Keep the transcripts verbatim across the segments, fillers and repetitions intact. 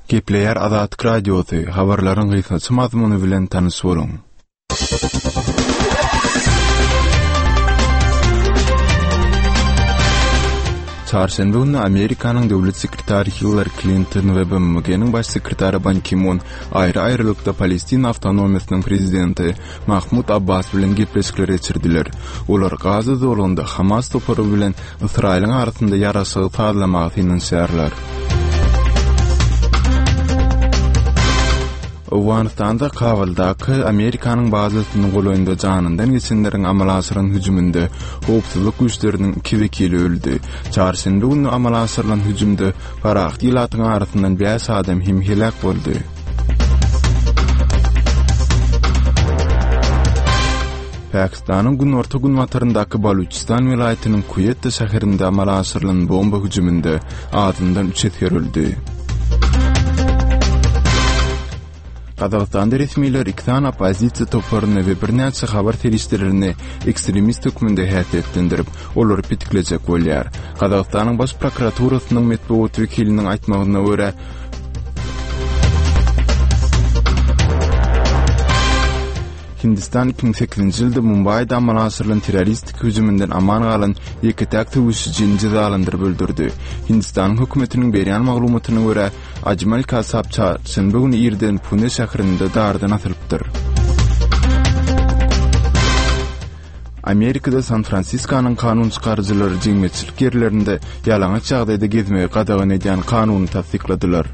Gepleyer Azatlyk Radiosu, habarlaryň gysgaça mazmuny bilen tanys boluň. Çarşamba günü Amerikanyň döwlet sekretary Hillary Clinton we B M G'niň baş sekretary Ban Ki-moon aýry-aýrylykda Palestina awtonomiýasynyň prezidenti Mahmud Abbas bilen gepleşikler geçirdiler. Olar Gaza zolunda Hamas topary bilen Israýlyň arasynda ýaraşygy taýlamagy ýa-da Afganistanda Kabuldaky Amerikanyň bazasynyň golaýynda janyndan geçenleriň amalasyryň hüjüminde howpsuzlyk güýçleriniň iki wekili öldü. Çarşamba günü amal asyrylan hüjümde Faraq diýlatyň arasyndan beş adam hem helak boldy. Pakistanyň günorta gün wataryndaky Baluchistan vilayatynyň Kuyet şäherinde amal asyrylan bomba hüjüminde adyndan üç etger öldü. Kazakstanda resmiler iktan opozisiya toplaryny we birnäçe habar terişlerini ekstremist hökmünde häsiýetlendirip, olar pitiklejek bolýar. Kazakstanyň baş prokuraturasynyň medeniýet wekiliniň aýtmagyna görä, Hindistan iki bin sekizinji ýylda Mumbaýda amal asyrylan terroristik hüjümünden aman galan iki täktiwçyny jazalandyryp öldürdi. Hindistan hökümetiniň berýän maglumatyna görä, Ajmal Kasab çarşamba günü Irden Pune şäherinde dardan atylypdyr. Amerikada San Francisco'nun kanun çıkarıcıları jemgyýetçilik yerlerinde ýalaňaç ýagdaýda gezmegi gadagan edýän kanuny tasdikladylar.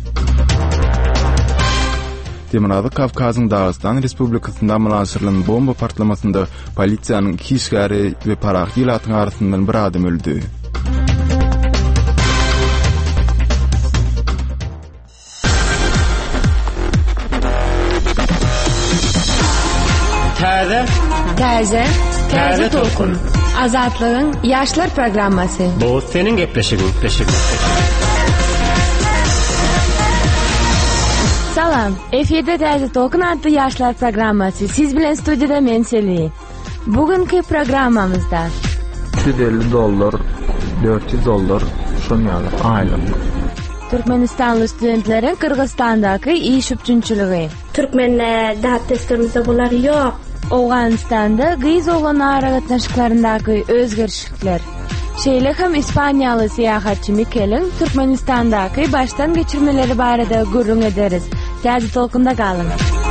Temirazy Kavkazyň Dagestan Respublikasynda amal asyrylan bomba partlamasynda polisiýanyň iki işgäri we Faraq diýlatyň arasyndan bir adam öldü. Täze Täze Täze Tolkun Azatlygyň ýaşlar programmasy. Bu seniň gepleşigiň gepleşigiň. Salam, efirde Täze Tolkun adlı ýaşlar programmasy. Siz bilen studiýada men Seli. Bugünkü programmamyzda üç yüz elli dollar, dört yüz dollar şonýaly aýlyk. Türkmenistanly studentleriň Kyrgyzstandaky iş üçinçiligi. Türkmenler dat testlerimizde bular ýok. Awganistanda gyz bolan ara gatnaşyklaryndaky özgerişlikler. Şeýle hem İspaniýaly syýahatçy Mikelin Türkmenistandaky baştan geçirmeleri barada gurrun ederiz. Täze Tolkunda galyň.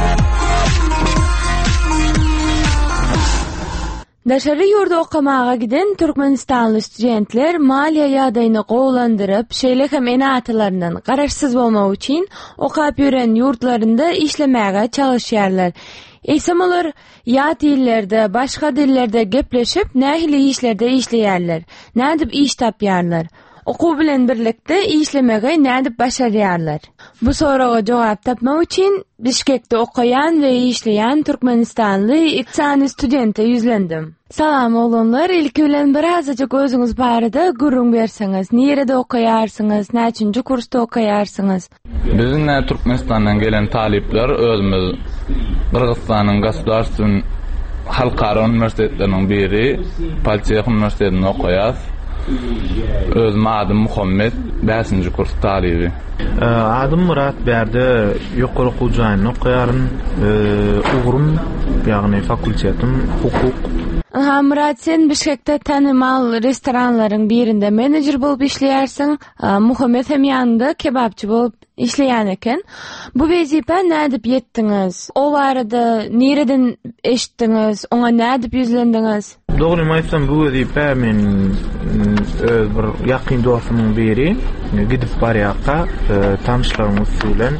Daşary ýurda okamaga giden Türkmenistanly studentler maliýe ýagdaýyny gowlandyryp, şeýle hem enatylaryndan garaşsyz bolmak üçin okap ýören ýurtlarynda işlemäge çalışýarlar. Eýsem olar ýat dillerde, başga dillerde gepleşip, nähili işlerde işleýärler, nädip iş tapýarlar. Okuw bilen birlikde işlemege nädip başarýarlar. Bu soraga jogap tapmak üçin Bişkekde okayan we işleýän Türkmenistanly iktisany studente ýüzlendim. Salam oğlanlar, ilki bilen birazajy gözüňiz barada gurrun berseňiz, nerede okaýarsyňyz, näçinji kursda okaýarsyňyz? Bizden Türkmenistandan gelen talipler özümüz Kırgızstanyň Gasplarstyn halkara üniversitetlerining biri Palçyk üniversitetinde okaýar. Özüm adım Muhammed, beşinji kurs talibi. Adım Murat berdi, ýokary okuw jaýyny okaýaryn, ugrun, ýagny fakultetim hukuk. Ha, Murat, sen Bişkekde tanymal restoranlaryň birinde menejer bolup işleýärsiň, Muhammed hem ýanynda kebapçy bolup işleýän eken. Bu wezipe nädip ýetdiňiz? O barada nereden eşitdiňiz? Oňa nädip ýüzlendiňiz? Dogry aýtsam, bu wezipe men öz bir ýakyn dostumyň biri gidip barýakka tanışlarymyz bilen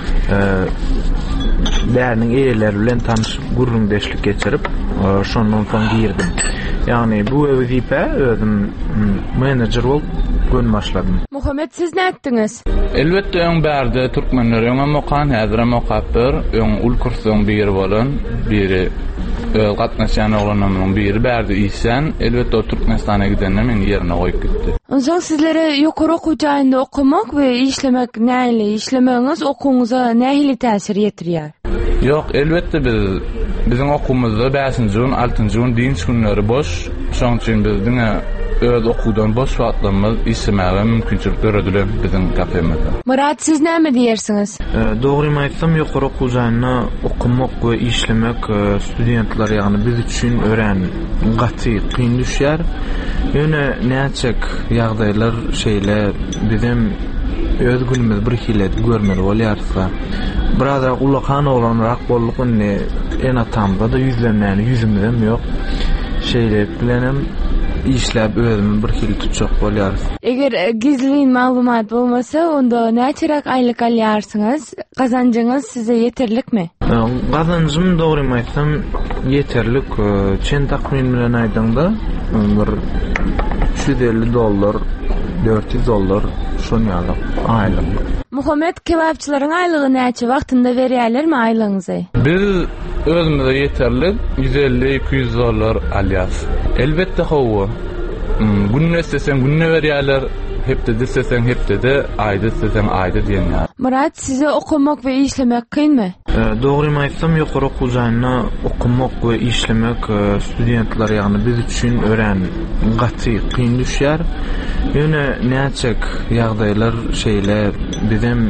därniň eýeleri bilen tanışyp gurrundeşlik geçirip şondan soň girdim. Ýagny bu wezipe özüm menejer bolup gün başladym. Muhammed, siz näetdiňiz? Elbetde öň bärde türkmenler öňe okan, häzir hem okapdyr. Öň ul kursyň biri bolan, biri öz gatnaşan oglanymyň biri bärde işsen, elbetde o Türkmenistana gidende men ýerine goýup gitdi. Onsoň sizlere ýokary okuw jaýynda okumak we işlemek nähili, işlemeňiz okuwuňyza nähili täsir ýetirýär? Yok, elbette biz Bizim okumuzda beşinji gün, altıncı gün dins günleri boş. Şoň üçin biz diňe öz okudan boş wagtlarymyz işlemäge mümkinçilik berediler bizim kafemizde. Murat, siz näme diýersiniz? E, Dogrymy aýtsam, ýokary okuw jaýyna okumak we işlemek e, studentler ýagny biz üçin ören gaty, kyn düşýär. Ýöne näçek ýagdaýlar şeýle bizim öz günümüz bir hilet görmeli bolýarsa, birazra ulakan olanrak bollugyny en atamda da yüzlenmäni yüzümden ýok. Şeýle bilenem işläp özümi bir hil tutjak bolýarys. Eger gizlin maglumat bolmasa, onda näçerak aýlyk alýarsyňız? Gazanjyňyz size yeterlikmi? Gazanjym dogrymy aýtsam yeterlik. Çen takmin bilen aýdymda bir üç yüz elli dollar, dört yüz dollar şonu ýalyp aýlyk. Muhammed, kebapçylaryň aýlygy näçe wagtynda berýärlermi aýlygyňyzy? Biz özümizde yeterli yüz elli iki yüz dollar alýas. Elbetde howa. Günne istesen günne berýärler, hepde istesen hepde de, aýda istesen aýda diýenler. Murat, size okumak we işlemek kynmy? E, Dogrymy aýtsam, ýokary okuw jaýyna okumak we işlemek e, studentler ýagny biz üçin ören gaty, kyn düşýär. Ýöne näçek ýagdaýlar şeýle bizim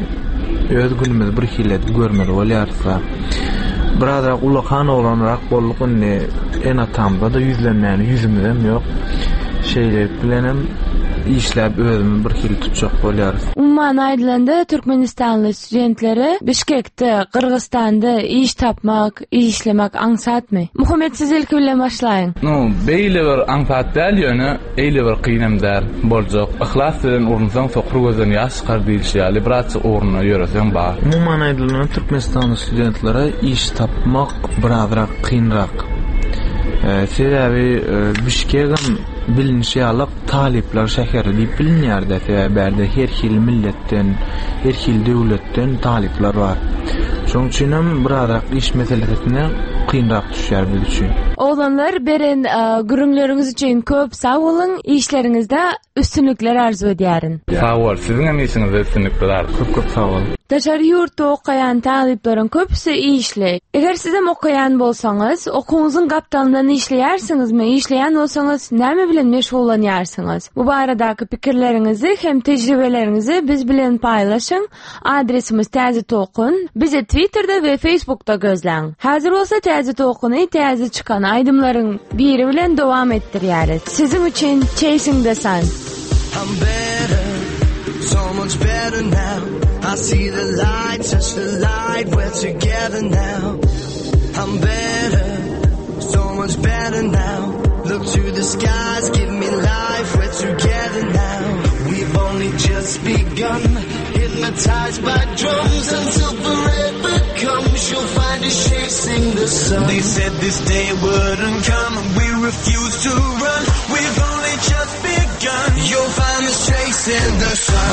öz günümüz bir hilet görmeli bolýarsa, birazra ulakan olanrak bollugyny en atamda da yüzlenmäni yüzümden ýok. Şeýle bilenem işläp özümi bir hil tutjak bolýarys. Umman aýdylanda Türkmenistanly studentleri Bişkekde, Kırgızstanda iş tapmak, işlemek aňsatmy? Muhammed, siz ilki bilen başlaýyn. No, beýle bir aňsat däl ýöne, eýle bir kynamdar boljak. Ihlas bilen urunsaň sokru gözden ýaş çykar diýilýär. Biraz oruny ýöreseň bar. Umman aýdylanda Türkmenistanly studentlere iş tapmak birazrak kynrak. E, Sebebi e, Bişkek'in bilinişi alıp talipler şehri deyip bilinýär de berde her hil milletten, her hil döwletten talipler var. Şoň üçin hem birazrak iş meselesine kynrak düşýär biz üçin. Oğlanlar, beren gürüňleriňiz üçin köp sag bolun, işleriňizde üstünlükler arzu edýärin. Sag bol, siziň hem işiňizde üstünlükler. Köp köp sag bolun. Daşary ýurtda okaýan talipleriň köpüsi işli. Eger siz hem okaýan bolsaňyz, okuwyňyzyň gapdalyndan işleýärsiňizmi? Işleýän bolsaňyz, näme bilen meşgullanýarsyňyz? Bu baradaky pikirleriňizi hem tejribelerinizi biz bilen paýlaşyň. Adresimiz Täze Tokun. Bizi Twitterda we Facebookda gözläň. Häzir bolsa Täze Tokuny täze çykan aýdymlaryň biri bilen dowam etdirýäris. Siziň üçin Chasing the Sun. I'm better, so much better now. I see the light, touch the light, we're together now. I'm better, so much better now. Look to the skies, give me life, we're together now. We've only just begun, hypnotized by drums until forever comes. You'll find us chasing the sun. They said this day wouldn't come, we refuse to run. We've only just begun. You'll find us chasing the sun.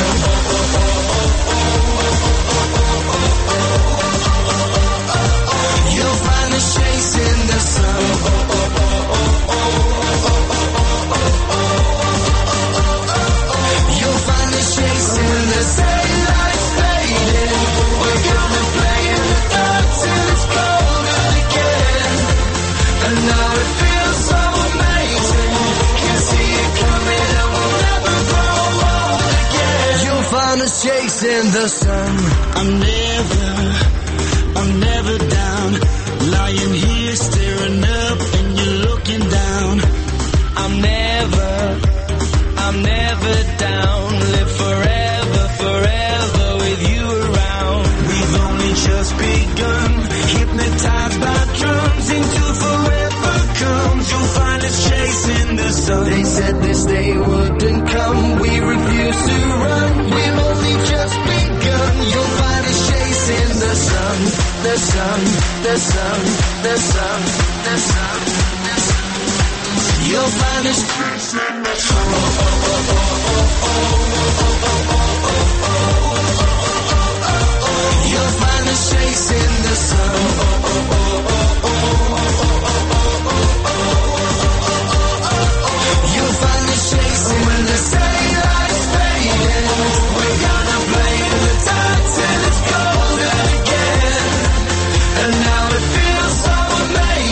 You'll find us chasing the sun. You'll find us chasing the daylight's fading. We're gonna play in the dark till it's colder again. And now it feels so amazing. Can see it coming and we'll never grow old again. You'll find us chasing the sun. I'm never, I'm never down. Lying here staring up and you're looking down. I'm never, I'm never down. Live forever, forever with you around. We've only just begun, hypnotized by drums until forever comes. You'll find us chasing the sun. They said this day wouldn't come, we refuse to run. We've only just begun. You'll find us chasing the sun, the sun, the sun, the sun, the sun, the sun. You'll find us chasing the sun. You'll find us chasing the sun. You'll find us chasing when the daylight's fading. We're gonna play in the dark till it's colder again. And now it feels so amazing.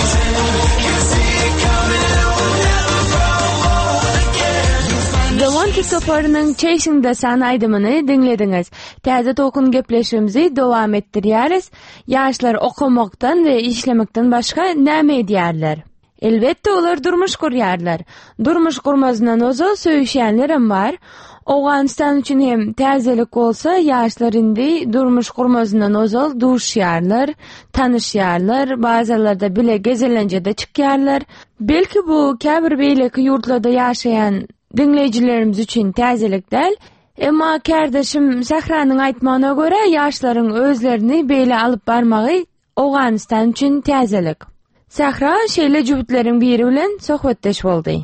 Şoförünün çeşinde san aydımını dinlediniz. Täze tokun gepleşimizi dowam etdirýäris. Ýaşlar okumaktan we işlemekden başga näme edýärler? Elbette olar durmuş kurýarlar. Durmuş kurmazyndan ozo söýüşýänlerim bar. Awganistan üçin hem täzelik bolsa, ýaşlar indi durmuş kurmazyndan ozal duşýarlar, tanyşýarlar, bazallarda bile gezelenjede çykýarlar. Belki bu käbir beýleki ýurtlarda ýaşaýan dinleyijilerimiz üçin täzelik däl, emma kardeşim Sahranyň aýtmagyna görä ýaşlaryň özlerini beýle alyp barmagy Awganistan üçin täzelik. Sahra şeýle jübitleriň biri bilen sohbetdeş boldy.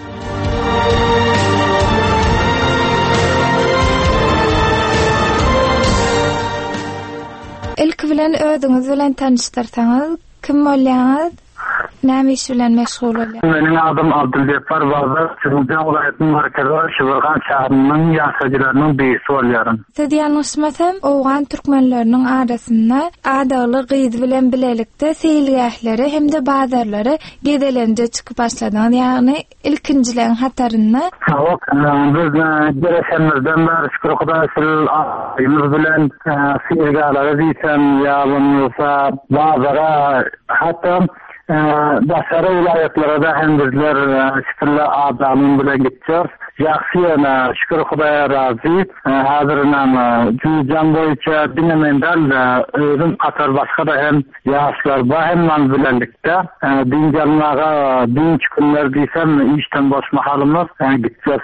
İlk bilen ödüňiz bilen tanıştyrsaňyz, kim bolýaňyz? Näme iş bilen meşgul bolýar? Meniň adym Abdulgepar Bazar, Çorumcan welaýatynyň merkezinde Şybrgan şäheriniň ýaşaýjylarynyň birisi bolýarym. Siz ýalňyşmasam, Owgan türkmenleriniň arasynda adaly gyz bilen bilelikde seýilgähleri hemde bazarlary gedelenje çykyp başladyň, ýagny ilkinjileň hatarynda. Hawak, biz gereşenlerden bäri şükür Hudaýa şol aýymyz bilen seýilgählere diýsem, ýa-da bazara hatda Başarı vilayetlara da hem bizler şükürle adamın bile gideceğiz. Yaxşıyana şükür Hudaýa razı. Hazırından cüzcan boyunca binemendal özüm katar başka da hem yaşlar var hem manzilerlikte. Din canlığa din çıkınlar diysem işten boş mahalımız gideceğiz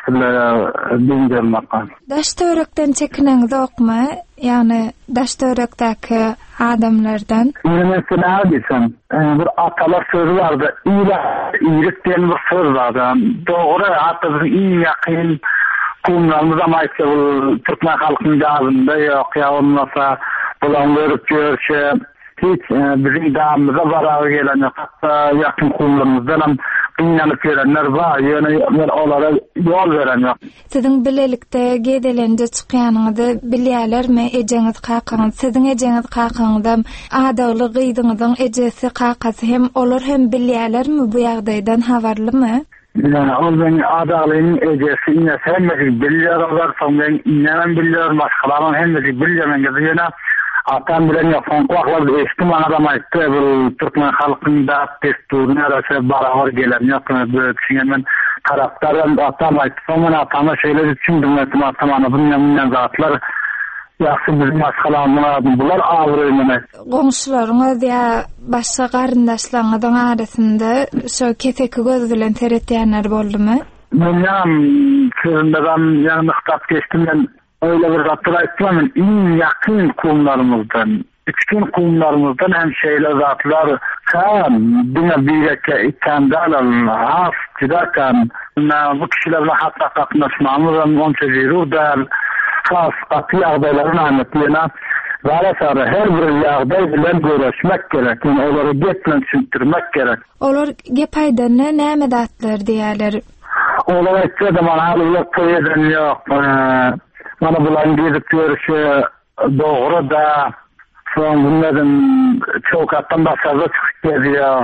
din canlığa. Daştörekden çekiniňiz okma? Yani daştörekteki adamlardan. Mesela desem, bir atalar sözü vardı. İyilik diyen bir söz vardı. Doğru atamızın iyi yakın kumlarımız ama işte bu Türkmen halkının ağzında yok ya olmasa bulan görüp görüşe hiç bizim dağımıza zarar gelen yok. Hatta yakın kumlarımızdan inanıp gelenler var. Yani onlara yol veren yok. Sizin bilelikte gedelenje çykýanyňyzy bilýärlermi? Ejeňiz kakaňyz, sizin ejeňiz kakaňyzda adaly gyýdyňyzyň ejesi kakasy hem olar hem bilýärlermi? Bu ýagdaýdan habarlymy? Yani onun adalyň ejesi ine hemmesi bilýär, olar soňdan inen bilýär, başgalaryň hemmesi bilýär. Ýene Atam bilen ýapan kulaklar eşdim adam aýtdy, bu Türkmen halkynda testuryna arasy barabar gelen ýakyn böküşiňe men tarapdaram atam aýtdy. Soňra atama şeýle düşündim, atam bundan zatlar ýaxşy bizim maskalamyň bular awrymyny. Goňşularyňyz ýa başga garyndaşlaryňyň arasynda şo keseki göz bilen teretýänler boldymy? Men ýam şeýlendem ýa mıhtap geçdim men. Öyle bir zatlar aýtdym, iň yakın kumlarımızdan, üçkün kumlarımızdan hem şeyler zatlar kan, buna bireke ikandalal, haf, cidakan, bu kişilerle hatta katnaşmamız, onca zirur der, has, katı yağdayların anlatıyana, Zara sarı her bir yağday bilen görüşmek gerek, yani onları getlen süntürmek gerek. Olar gepaydana näme datlar diýerler? Olar aýtdy, mana halyk köýeden ýok. Mana bulan gezip görüşü doğru da son bunların çok attan başarılı çıkıp geliyor.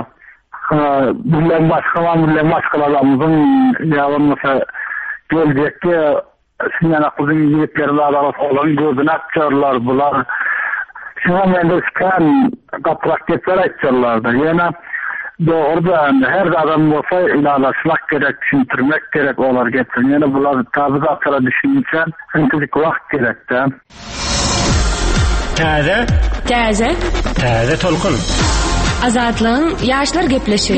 Bunların başkalan, bunların başkalarımızın yavrusu gelecekti. Sinan akılın yiğitlerle arası olan gözünü açıyorlar bular. Şuna mende çıkan katraketler açıyorlardı. Yani doğrudan her adam olsa ilalaşmak gerek, düşüntürmek gerek olar getirin. Yani bunlar tabi zatlara düşünürken hınkızlık vakt gerek de. Täze? Täze? Täze tolkun. Azatlyň ýaşlar gepleşir.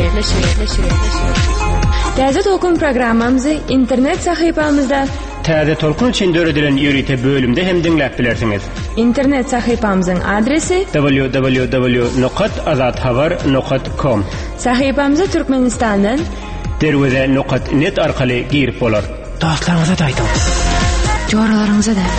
Täze tolkun programmamyzy internet sahypamyzda Täze tolkun üçin döredilen ýörite bölümde hem dinläp bilersiňiz. İnternet sahypamyzyň adresi w w w nokta azathabar nokta com. Sahypamyza Türkmenistandan derweze nokta net arkaly girip bolar. Dostlaryňyza da aýdyň. Joralaryňyza da.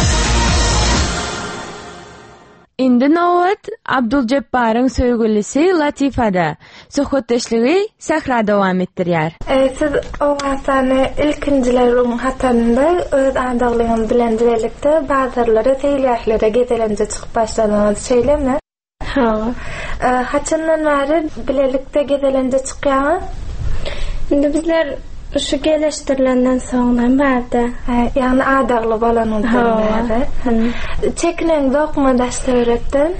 Indi nowat Abdulgepparyň söýgülisi Latifada. Söhbetdeşligi Sahra dowam etdirýär. E, siz Awganstany ilkinjileriň hatarynda öz adalygyňyz bilen bilelikde bazarlara, seýilgählere gedelenje çykyp başladyňyz şeýlemi? Ha. E, haçandan bäri bilelikde gedelenje çykýar? Indi bizler Şu geleştirilenden soňdan bardy. Ýani adagly bolanyndan. Çekinen dokma daşlarypdan.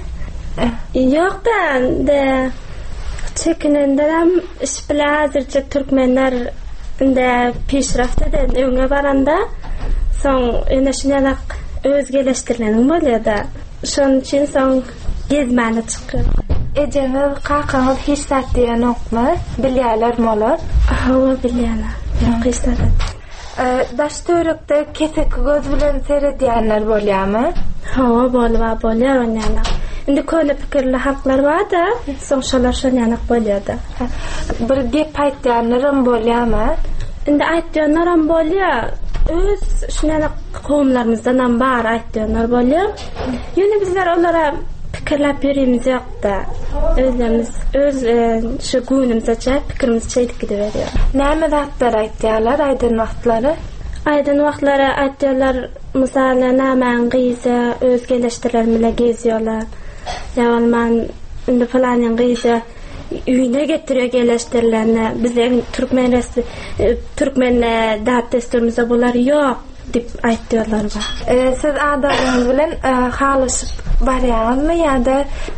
Ýok ben de çekinendenem iş bilen hazırça türkmenler inde peşraft eden öňe baranda soň ene şunalak özgeleştirilenin bolýar-da. Şonuň üçin soň gezmäne çykyp. Ejeňiz qaqaňyz hiç satýan okma, bilýärler molar. Hawa bilýärler. Ýok hiç satýan. Daş törükde kesek göz bilen seredýänler bolýarmy? Hawa bolýar, bolýar onýana. Indi köle pikirli halklar var-da, soň şolar şonýanak bolýar-da. Bir gep aýtýanlar hem bolýarmy? Indi aýtýanlar hem bolýar. Öz şunalak kowumlarymyzdan hem bar aýtýanlar bolýar. Ýöne bizler olara pikirläp berýärmiz ýokda. Özlerimiz öz şu günümizde pikirimizi çeýdip gidiberýär. Näme zatlar aýtýarlar aýdyn wagtlary? Aýdyn wagtlary aýtýarlar, misaly nämen gyýsa özgeleşdiriler bilen gezýärler. Ýa-ni men indi falanyň gyýsa üýüne getirýär geleşdirilerini. Bizden türkmen resmi türkmen dat desturymyzda bolar ýok dip aýtýarlar ba. Siz adagyňyz bilen halyşyp barýarmy ýa-da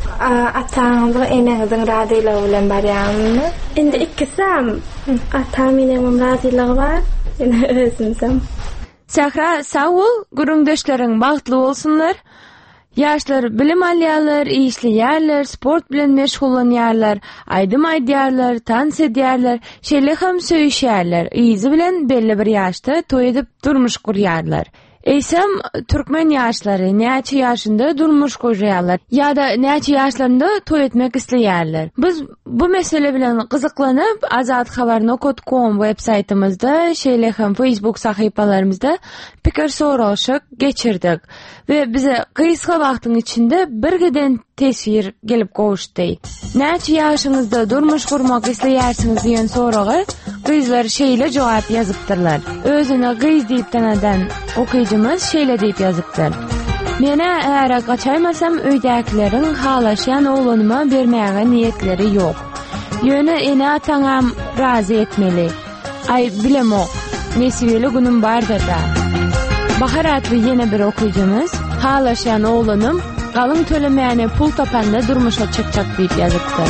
ataňyzyň eneňiziň radylygy bilen barýarmy? Indi ikkisam atam eneňiň radylygy bar, ene özümsem. Sahra, sağ ol, gurungdaşlaryň bagtly bolsunlar. Yaşlar bilim alýarlar, işleýärler, sport bilen meşgullanýarlar, aýdym aýdýarlar, tans edýärler, şeýle hem söýüşýärler. Izy bilen belli bir ýaşda toý edip durmuş gurýarlar. Eýsem türkmen ýaşlary näçe ýaşynda durmuş gurýarlar ýa-da näçe ýaşlarynda toý etmek isleýärler. Biz bu mesele bilen gyzyklanyp azat habar nokta com web saytymyzda şeýle hem Facebook sahypalarymyzda pikir soraşyk geçirdik we bize kysga wagtyň içinde bir geden tesir gelip gowuşdy. Näçe ýaşyňyzda durmuş gurmak isleýärsiňiz diýen soragy gyzlar şeýle jogap ýazypdyrlar. Özüne gyz diýip tanadan okuyjymyz şeýle diýip ýazypdyr. Mene eğer gaçaymasam öýdäkilerin halaşan oğlanyma bermäge niýetleri ýok. Ýöne ene ataňam razy etmeli. Ay bilemok, nesibeli günüm bardır da. Bahar adlı yine bir okuyjymyz halaşan oğlanım galyň tölemäne pul tapanda durmuşa çykjak diýip ýazypdyr.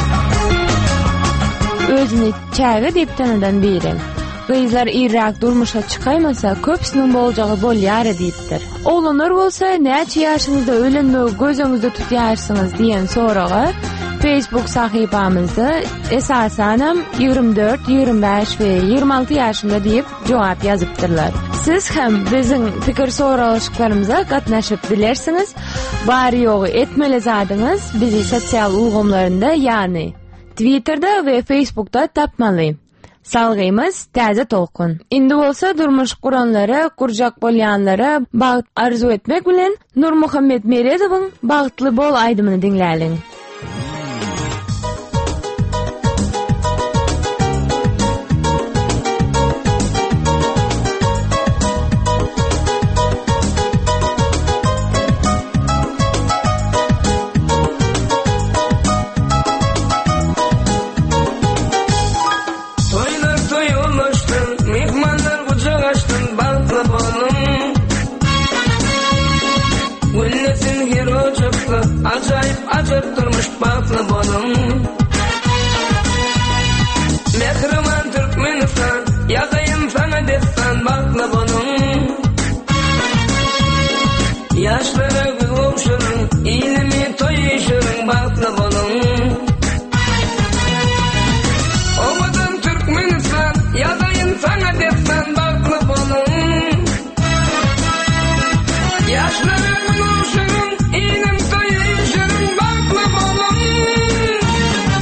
Özüni çäge diýip tanadan biri. Gyzlar irrak durmuşa çıkaymasa köpsünün boljagy bolýar diýipdir. Oğlanlar bolsa näçe ýaşyňyzda ölenmegi gözüňizde tutýarsyňyz diýen soragy Facebook sahypamyzda esasanam ýygrimi dört, ýygrimi beş we ýygrimi alty ýaşynda diýip jogap ýazypdyrlar. Siz hem biziň pikir soraşyklarymyza gatnaşyp bilersiňiz. Bary ýogy etmeli zadyňyz bizi sosial ulgamlarynda ýani Twitterda we Facebookda tapmaly. Salgymyz täze tolkun. Indi bolsa durmuş guranlara, kurjak bolýanlara bagyt arzu etmek bilen Nurmuhammed Meredowyň bagtly bol aýdymyny diňläliň. Acayip acayip durmuş baklı bolum. Mehriman Türkmenistan yazayım sana destan baklı bolum. Yaşlara gül olşurun ilimi toyuşurun baklı bolum. Omadan Türkmenistan yazayım sana destan baklı bolum. Yaşlara gül olşurun ilim toyuşurun baklı bolum.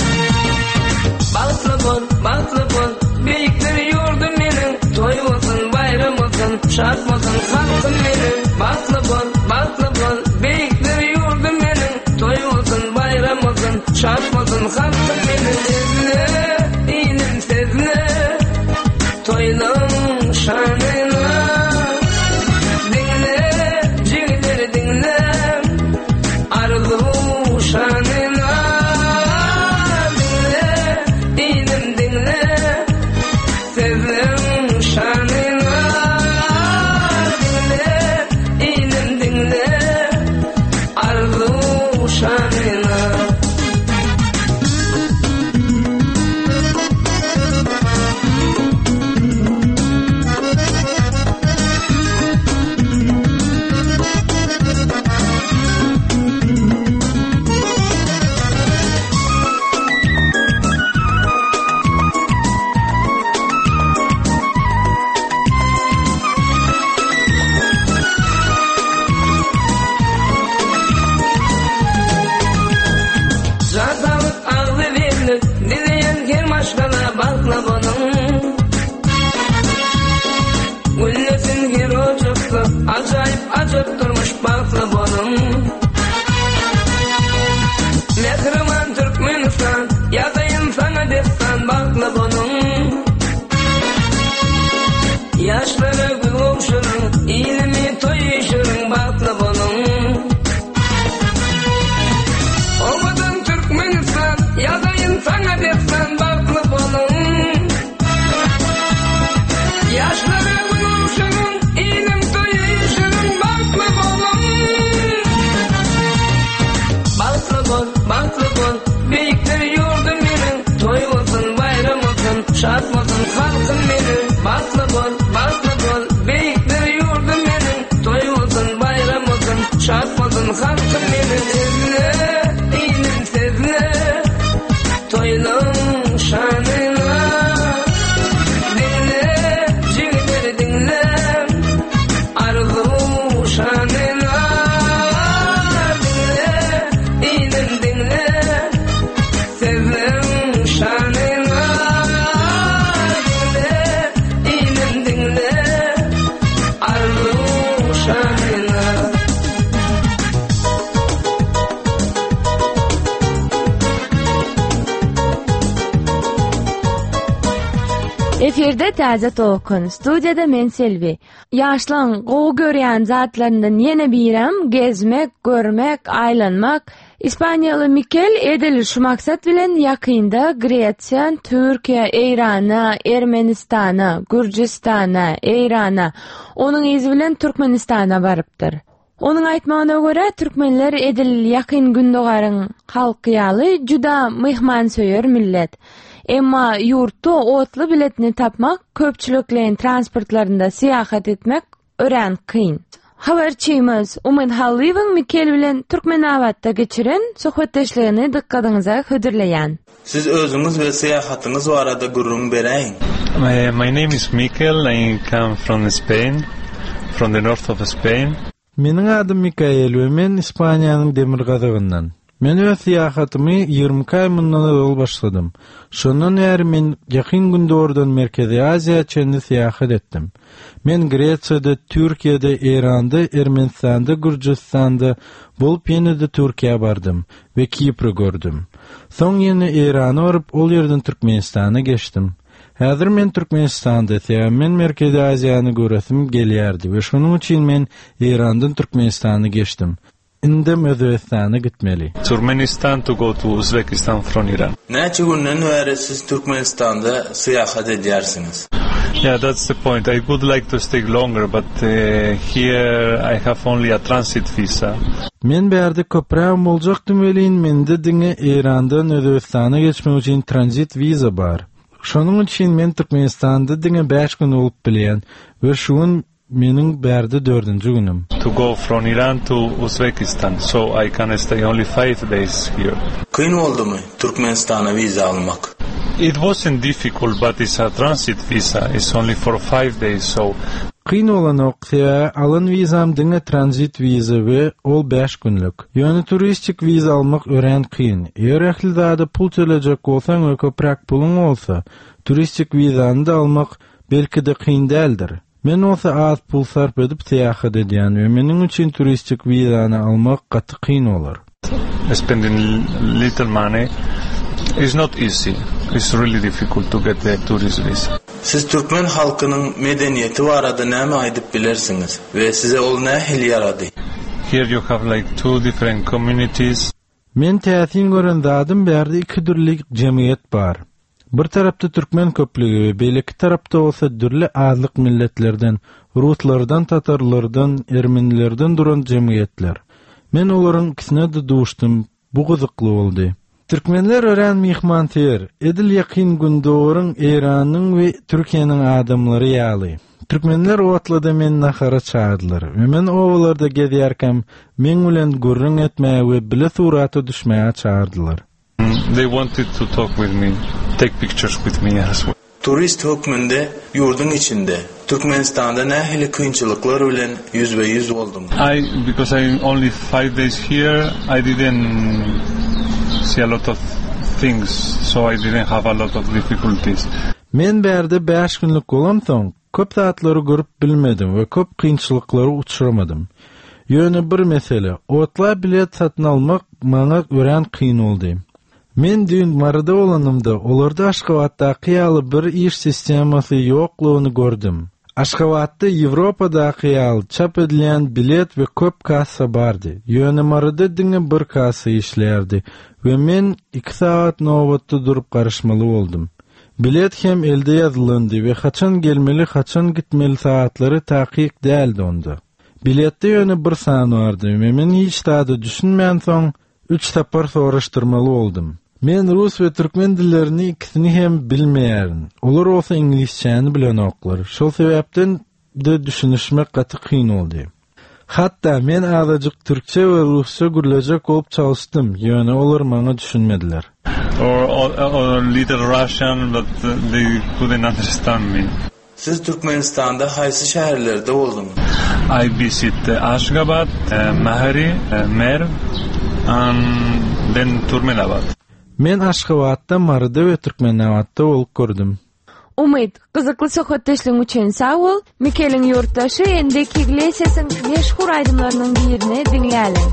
şanına. Acayip acıp durmuş baklı bonum. Mehriman Türkmenistan, yazayım sana destan baklı bonum. Yaşları gül olşurun, ilimi toyuşurun baklı bonum. Olmadan Türkmenistan, yazayım sana destan baklı bonum. Yaşları gül olşurun, ilim baklı bol, büyükler yurdum benim, toy olsun, bayram olsun, şad olsun halkım benim. Baklı bol, baklı bol, büyükler yurdum benim, toy olsun, bayram olsun, şad olsun halkım benim. Sezle, ilim sezle, toylum şanına. Dinle, jigleri dinle, arzu şanına. Efirde Taze Tokun, studiyada men Selvi. Yaşlan, gowy görýän zatlaryndan ýene birem gezmek, görmek, aýlanmak. İspaniýaly Mikel edil şu maksat bilen ýakynda Gretsiýa, Türkiýa, Eýrana, Ermenistana, Gürjistana, Eýrana, onuň izi bilen Türkmenistana barypdyr. Onuň aýtmagyna görä, türkmenler edil ýakyn gündogaryň halkyaly juda myhmansöýer millet. Emma yurtda otly biletini tapmak, köpçülüklerin transportlarında siýahat etmek ören kyn. Habarçymyz Umid Halyýewiň Mikel bilen Türkmenabatda geçiren söhbetdeşligini dikkatiňize hödürleýän. Siz özüňiz we siýahatyňyz barada gurrun beräň. My, my name is Mikel. I come from Spain, from the north of Spain. Meniň adym Mikael we men Ispaniýanyň Demirgazagyndan. Men öz siýahatymy ýygrimi aýymyndan ol başladym. Şondan bäri men ýakyn gündordan Merkezi Aziýa çenli siýahat etdim. Men Gretsiýada, Türkiýede, Eýranda, Ermenistanda, Gürjistanda bolup ýene-de Türkiýe bardym we Kipry gördüm. Soň ýene Eýrana baryp ol ýerden Türkmenistana geçdim. Häzir men Türkmenistanda ýa men Merkezi Aziýany göresim gelýärdi we şonuň üçin men Eýrandan Türkmenistana geçdim. Indem Özbekistana gitmeli. Turkmenistan to go to Uzbekistan from Iran. Näçe günden bäri siz Türkmenistanda siýahat edýärsiňiz? Yeah, that's the point. I would like to stay longer, but uh, here I have only a transit visa. Men bärde köpräm boljakdym welin mende diňe Eýrandan Özbekistana geçmek üçin transit viza bar. Şonuň üçin men Türkmenistanda diňe beş gün bolup bilýän we şuň meniň bärde dördünji günüm. To go from Iran to Uzbekistan, so I can stay only five days here. Kyn boldumy Türkmenistana viza almak? It wasn't difficult, but it's a transit visa. It's only for five days, so... Kyn olan okya, alın vizam diňe transit viza we ol beş günlük. Ýöne turistik viza almak ören kyn. Eger ähli zady pul töläjek bolsaň we köpräk puluň bolsa, turistik vizany da almak belki de kyn däldir. Men olsa az pul sarf edip siýahat edýän we meniň üçin turistik vizany almak gaty kyn bolar. Spending little money is not easy. It's really difficult to get the tourist visa. Siz Türkmen halkynyň medeniýeti barada näme aýdyp bilersiňiz we size ol nähil ýarady? Here you have like two different communities. Men täsin gören zadym bärde iki türlik jemgyýet bar. Bir tarapda Türkmen köplügi we belki tarapda bolsa dürli azlyk milletlerden, Ruslardan, Tatarlardan, Ermenilerden duran jemgyýetler. Men olaryň ikisine de duşdum. Bu gyzykly boldy. Türkmenler ören mihmantyr, edil ýakyn gündoryň Iranyň we Türkiýanyň adamlary ýaly. Türkmenler owatlada men nahara çağırdılar. Ve men owalarda gezýärkem, men bilen gurrun etmäge we bile suraty düşmäge çağırdylar. They wanted to talk with me, take pictures with me as well. Turist hükmünde yurdun içinde Türkmenistan'da nähili kynçylyklar bilen yüzbe yüz boldum. I because I only five days here, I didn't see a lot of things, so I didn't have a lot of difficulties. Men berde beş günlük bolan soň köp saatları görüp bilmedim we köp kynçylyklara uçramadym. Ýöne bir mesele, otla bilet satyn almak maňa ören kyn boldy. Men dün marada olanımda olarda Aşgabatda ýaly bir iş sistemasy ýoklugyny gördüm. Aşgabatda Ýewropada ýaly çap edilen bilet we köp kassa bardy. Ýöne marada diňe bir kassa işlerdi we men iki saat nowatda durup garaşmaly boldum. Bilet hem elde ýazylandy we haçan gelmeli, haçan gitmeli saatlary takyk däldi onda. Biletde ýöne bir san bardy we men hiç taýda düşünmän soň üç tapar soraşdyrmaly boldum. Men rus we türkmen dillerini ikisini hem bilmeýärin. Olar olsa ingilisçäni bilen oklar. Şol sebäpden de düşünüşmek gaty kyn boldy. Hatta men azajyk türkçe we rusça gürlejek bolup çalışdym. Ýöne olar maňa düşünmediler. Or, or, or little Russian, but uh, they couldn't understand me. Siz Türkmenistan'da haýsy şäherlerde boldunuz? I visit uh, Ashgabat, uh, Mahri, uh, Merv, and then Turmenabad. Men Aşgabatda, Marda we Türkmenabadda bolup gördüm. Umid, gyzykly sohbetdeşligiň üçin sag bol. Mikeliň ýurtdaşy Enrique Iglesias'yň meşhur aýdymlarynyň birini dinleýäler.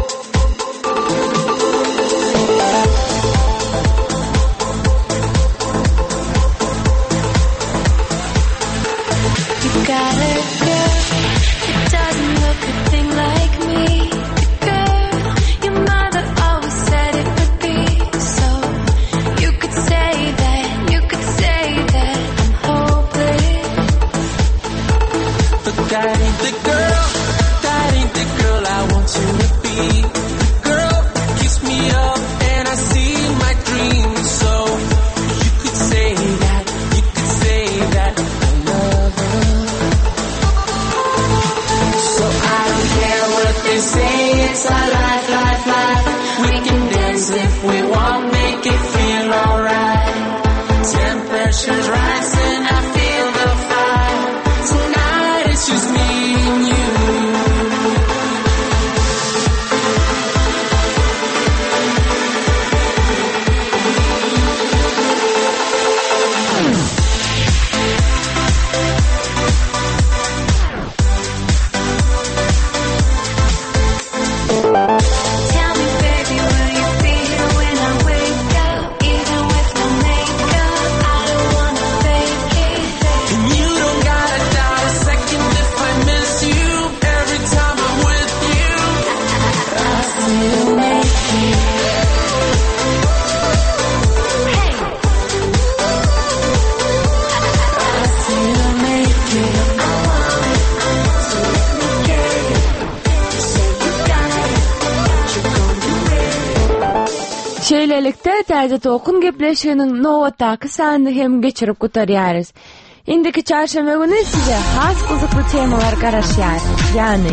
Şeýlelikde täze tokun gepleşiginiň nowatdaky sanyny hem geçirip gutarýarys. Indiki çarşamba güni size has gyzykly temalar garaşýar. Ýani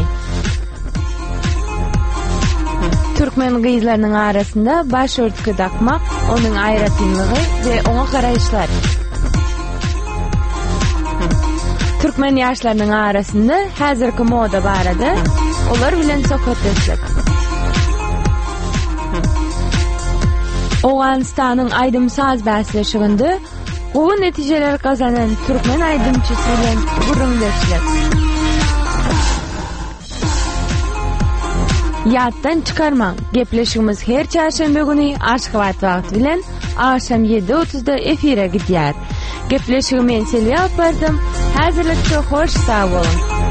Türkmen gyzlarynyň arasynda baş örtükü takmak, onuň aýratynlygy we oňa garaýşlar. Türkmen ýaşlarynyň arasynda häzirki moda barady. Olar bilen sohbetleşdik. Oğanistanyň aýdym saz bäsleşiginde gowy netijeler gazanan türkmen aýdymçysy bilen gurrunlaşdyk. Ýatdan çykarmaň. Gepleşigimiz her çarşamba güni Aşgabat wagty bilen akşam ýedi otuzda efire gidýär. Gepleşigimi men Selvi apardym. Häzirlikçe hoş sag bolun.